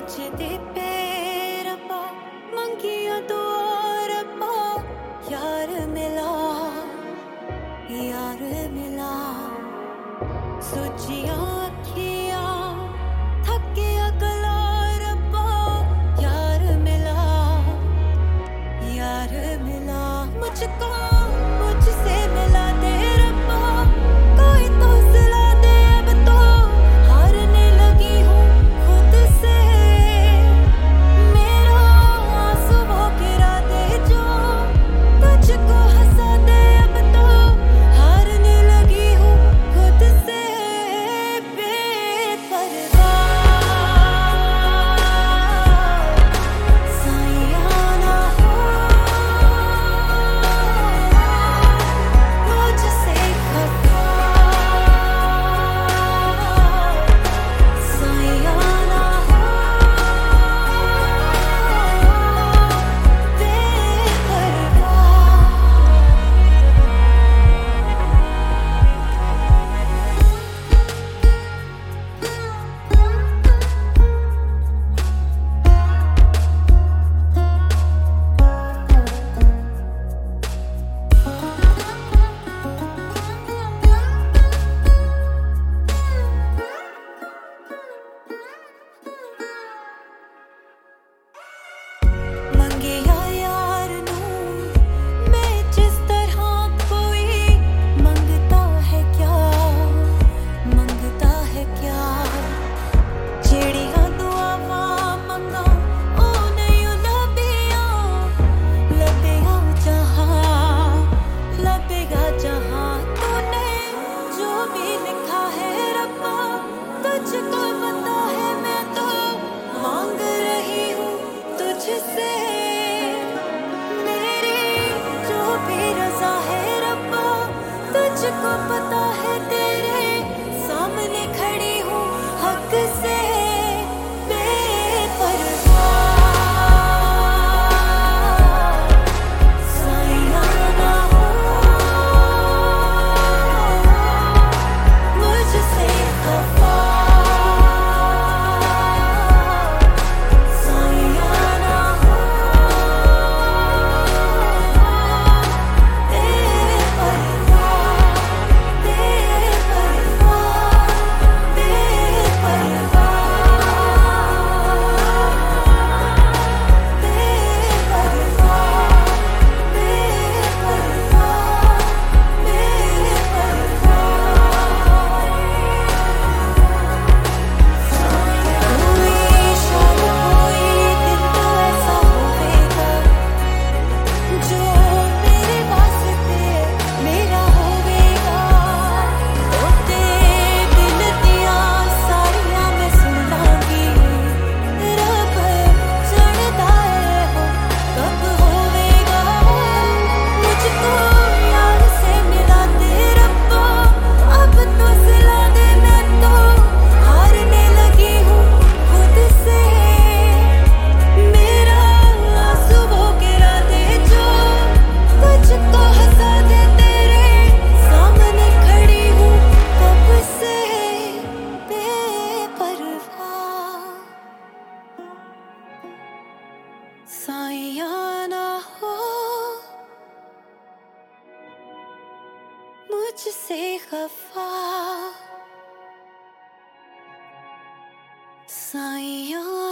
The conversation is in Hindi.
पुछते पैर पा मंगिया तो और पा यार मिला सोचिया अखिया थके अगला रब्बा यार मिला मुझको मुझसे मिला दे रब्बा कोई तो सिला दे अब तो हारने लगी हूँ खुद से मेरा आंसू वो गिरा दे जो तुझको हंसा दे अब तो हारने लगी हूँ खुद से बेपरवाह साइया ना हो मुझसे खफा साइया ना हो मंगिया यार नू मैं जिस तरह कोई मंगता है क्या चिड़िया दुआवा मंगा ओ नहीं लबेगा जहां तूने जो भी लिखा है रब्बा तुझको पता है मैं तो मांग रही हूँ तुझसे मेरी जो भी रज़ा है रब्बा तुझको पता है तेरे सामने खड़ी हूँ हक से बेपरवाह साइया ना हो मुझसे खफा साइया ना हो जो मेरे वास्ते मेरा होवेगा तोते बिनतियां सारियां मैं सुन लांगी रब चढ़दा है हो कब होवेगा मुझको यार से मिला दे रब्बा अब तो सिला दे मैं तो हारने लगी हूँ खुद से मेरा आंसू वो गिरा दे जो तुझको हंसा दे तेरे सामने खड़ी हूँ कब से बेपरवाह साइया ना हो मुझसे खफा साइया